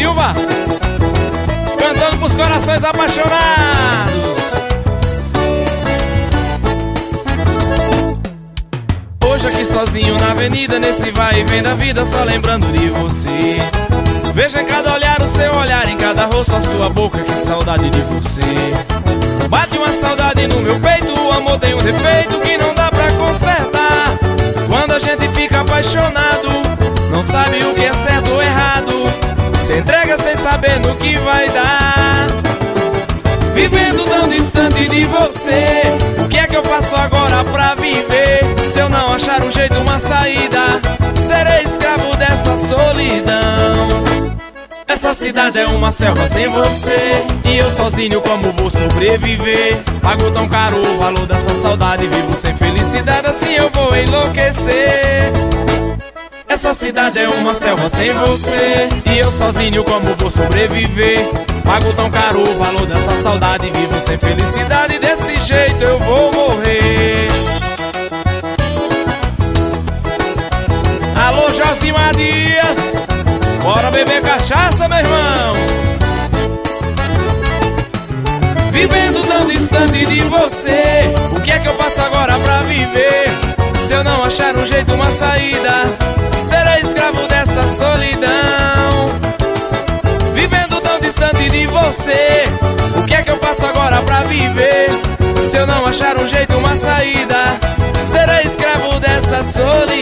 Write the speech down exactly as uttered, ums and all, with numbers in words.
Silva, cantando pros corações apaixonados. Hoje aqui sozinho na avenida, nesse vai e vem da vida, só lembrando de você. Vejo em cada olhar o seu olhar, em cada rosto a sua boca, que saudade de você. Bate uma saudade no meu peito, o amor tem um defeito que não dá pra consertar. Quando a gente fica apaixonado, não sabe o que é certo ou errado, se entrega sem saber no que vai dar. Vivendo tão distante de você, o que é que eu faço agora pra viver? Se eu não achar um jeito, uma saída, serei escravo dessa solidão. Essa cidade é uma selva sem você, e eu sozinho como vou sobreviver? Pago tão caro o valor dessa saudade, vivo sem felicidade, assim eu vou enlouquecer. Essa cidade é uma selva sem você, e eu sozinho como vou sobreviver? Pago tão caro o valor dessa saudade, vivo sem felicidade, desse jeito eu vou morrer. Alô, Josimar Dias, bora beber cachaça, meu irmão. Vivendo tão distante de você, o que é que eu faço agora pra viver? Se eu não achar um jeito, uma saída, serei escravo dessa solidão. Vivendo tão distante de você, o que é que eu faço agora pra viver? Se eu não achar um jeito, uma saída, serei escravo dessa solidão.